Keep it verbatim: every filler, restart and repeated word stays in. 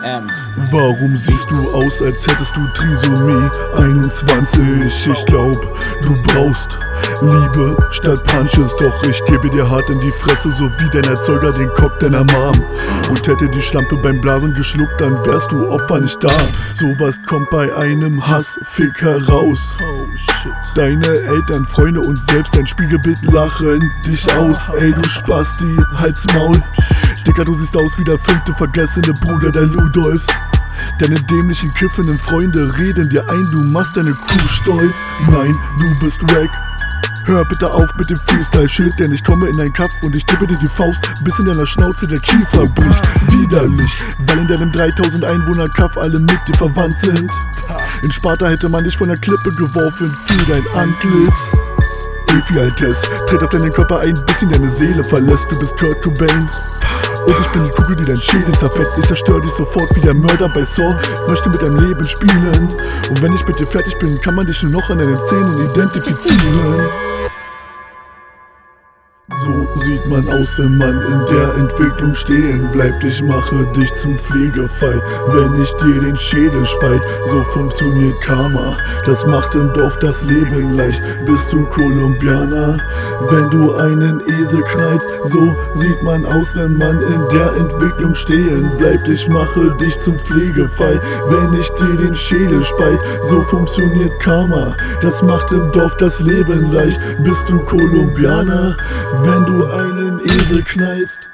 M. Warum siehst du aus, als hättest du Trisomie einundzwanzig? Ich glaub, du brauchst Liebe statt Punches. Doch ich gebe dir hart in die Fresse, so wie dein Erzeuger den Cock deiner Mom. Und hätte die Schlampe beim Blasen geschluckt, dann wärst du Opfer nicht da. Sowas kommt bei einem Hassfick heraus. Deine Eltern, Freunde und selbst dein Spiegelbild lachen dich aus. Ey, du Spasti, halt's Maul. Digga, du siehst aus wie der fünfte vergessene Bruder der Ludolfs. Deine dämlichen, kiffenden Freunde reden dir ein, du machst deine Crew stolz. Nein, du bist wack. Hör bitte auf mit dem Freestyle-Shit, denn ich komme in dein Kaff und ich tippe dir die Faust, bis in deiner Schnauze der Kiefer bricht. Widerlich, weil in deinem dreitausend Einwohner Kaff alle mit dir verwandt sind. In Sparta hätte man dich von der Klippe geworfen für dein Antlitz. Ephialtes, tritt auf deinen Körper ein, bis ihn deine Seele verlässt, du bist Kurt Cobain. Und ich bin die Kugel, die dein Schädel zerfetzt. Ich zerstör dich sofort wie der Mörder bei Saw. Ich möchte mit deinem Leben spielen. Und wenn ich mit dir fertig bin, kann man dich nur noch an deinen Zähnen identifizieren. So sieht man aus, wenn man in der Entwicklung stehen bleibt. Ich mache dich zum Pflegefall, wenn ich dir den Schädel spalt. So funktioniert Karma, das macht im Dorf das Leben leicht. Bist du Kolumbianer, wenn du einen Esel knallst? So sieht man aus, wenn man in der Entwicklung stehen bleibt. Ich mache dich zum Pflegefall, wenn ich dir den Schädel spalt. So funktioniert Karma, das macht im Dorf das Leben leicht. Bist du Kolumbianer, wenn du einen Esel knallst?